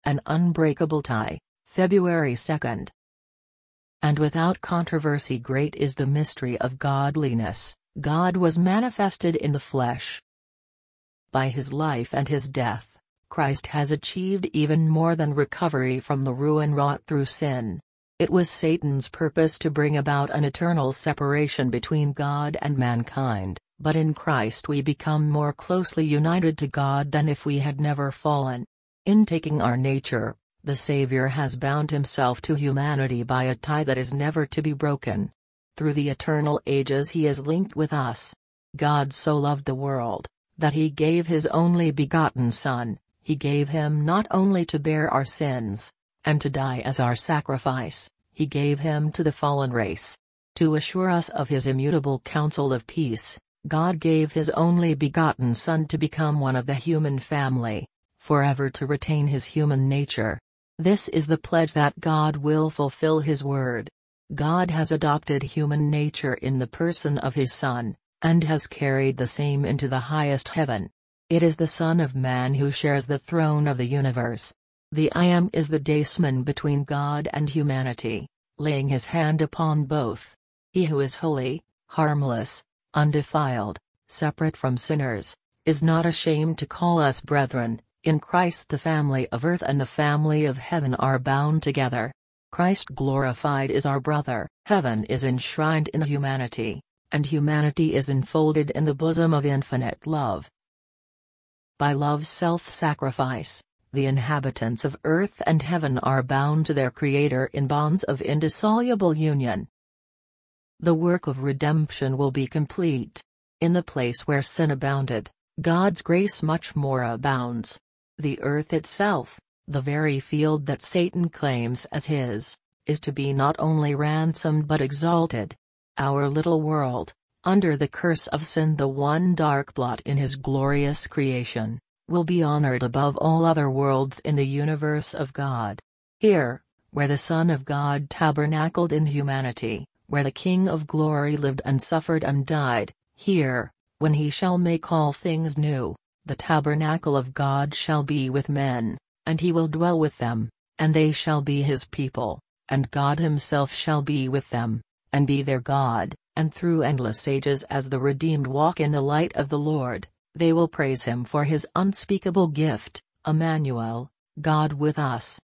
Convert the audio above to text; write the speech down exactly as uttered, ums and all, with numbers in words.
An unbreakable tie, February second. And without controversy great is the mystery of godliness, God was manifested in the flesh. By his life and his death, Christ has achieved even more than recovery from the ruin wrought through sin. It was Satan's purpose to bring about an eternal separation between God and mankind, but in Christ we become more closely united to God than if we had never fallen. In taking our nature, the Savior has bound himself to humanity by a tie that is never to be broken. Through the eternal ages he is linked with us. God so loved the world, that he gave his only begotten Son. He gave him not only to bear our sins, and to die as our sacrifice, he gave him to the fallen race. To assure us of his immutable counsel of peace, God gave his only begotten Son to become one of the human family, forever to retain his human nature. This is the pledge that God will fulfill his word. God has adopted human nature in the person of his Son, and has carried the same into the highest heaven. It is the Son of Man who shares the throne of the universe. The I Am is the daysman between God and humanity, laying his hand upon both. He who is holy, harmless, undefiled, separate from sinners, is not ashamed to call us brethren. In Christ the family of earth and the family of heaven are bound together. Christ glorified is our brother. Heaven is enshrined in humanity, and humanity is enfolded in the bosom of infinite love. By love's self-sacrifice, the inhabitants of earth and heaven are bound to their Creator in bonds of indissoluble union. The work of redemption will be complete. In the place where sin abounded, God's grace much more abounds. The earth itself, the very field that Satan claims as his, is to be not only ransomed but exalted. Our little world, under the curse of sin, the one dark blot in his glorious creation, will be honored above all other worlds in the universe of God. Here, where the Son of God tabernacled in humanity, where the King of glory lived and suffered and died, here, when he shall make all things new, the tabernacle of God shall be with men, and he will dwell with them, and they shall be his people, and God himself shall be with them, and be their God, and through endless ages as the redeemed walk in the light of the Lord, they will praise him for his unspeakable gift, Emmanuel, God with us.